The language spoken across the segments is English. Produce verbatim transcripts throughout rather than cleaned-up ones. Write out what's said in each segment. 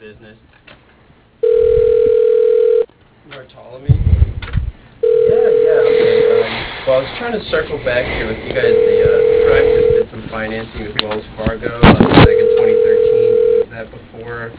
business. Bartolome? Yeah, yeah, okay. Um, well, I was trying to circle back here with you guys. The uh, Prime just did some financing with Wells Fargo uh, back in twenty thirteen. Was that before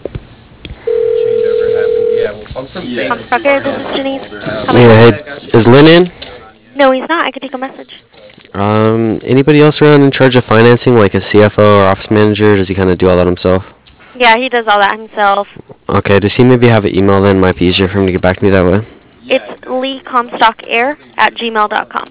changeover happened? Yeah, well, I'm from Yeah. Phoenix. Comstock Air, this is Janice. Uh, How may I Yeah, help hey, you? is Lynn in? No, he's not. I could take a message. Um, anybody else around in charge of financing, like a C F O or office manager? Does he kind of do all that himself? Yeah, he does all that himself. Okay, does he maybe have an email then? Might be easier for him to get back to me that way. It's leecomstockair at gmail dot com.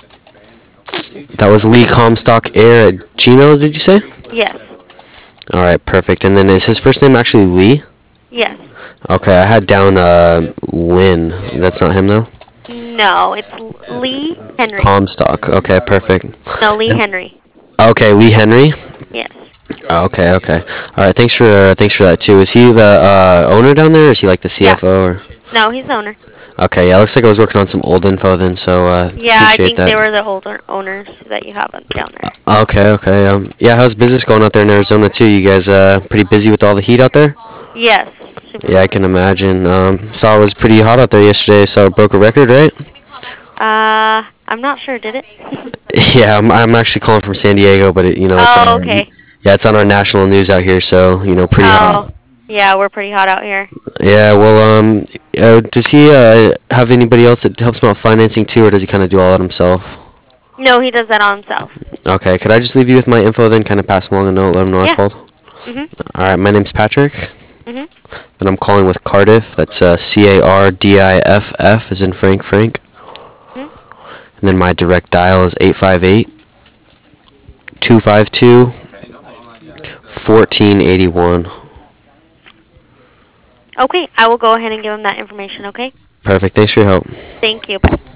That was Lee Comstock Air at Gmail, did you say? Yes. Alright, perfect. And then is his first name actually Lee? Yes. Okay, I had down uh, Lynn. That's not him though? No, it's Lee Henry. Comstock. Okay, perfect. No, Lee Henry. Okay, Lee Henry? Yes. Okay, okay. Alright, thanks for uh, thanks for that too. Is he the uh, owner down there, or is he like the C F O? Yeah. Or? No, he's the owner. Okay, yeah, looks like I was working on some old info then, so uh, Yeah, I appreciate think that. they were the older owners that you have down there. Okay, okay. Um, yeah, how's business going out there in Arizona too? You guys uh, pretty busy with all the heat out there? Yes. Super. Yeah, I can imagine. Um, saw it was pretty hot out there yesterday, so it broke a record, right? Uh, I'm not sure. Did it? Yeah, I'm, I'm actually calling from San Diego, but it, you know, it's Oh, on, okay. yeah, it's on our national news out here, so you know, pretty Oh, hot. yeah, we're pretty hot out here. Yeah, well, um, uh, does he uh, have anybody else that helps him out financing too, or does he kind of do all that himself? No, he does that on himself. Okay, could I just leave you with my info then, kind of pass along a note, let him know Yeah. I called? Mhm. All right, my name's Patrick, Mhm. and I'm calling with Cardiff. That's uh, C A R D I F F, as in Frank Frank. Mhm. And then my direct dial is eight five eight, two five two, one four eight one. Okay, I will go ahead and give him that information. Okay. Perfect. Thanks for your help. Thank you. Bye.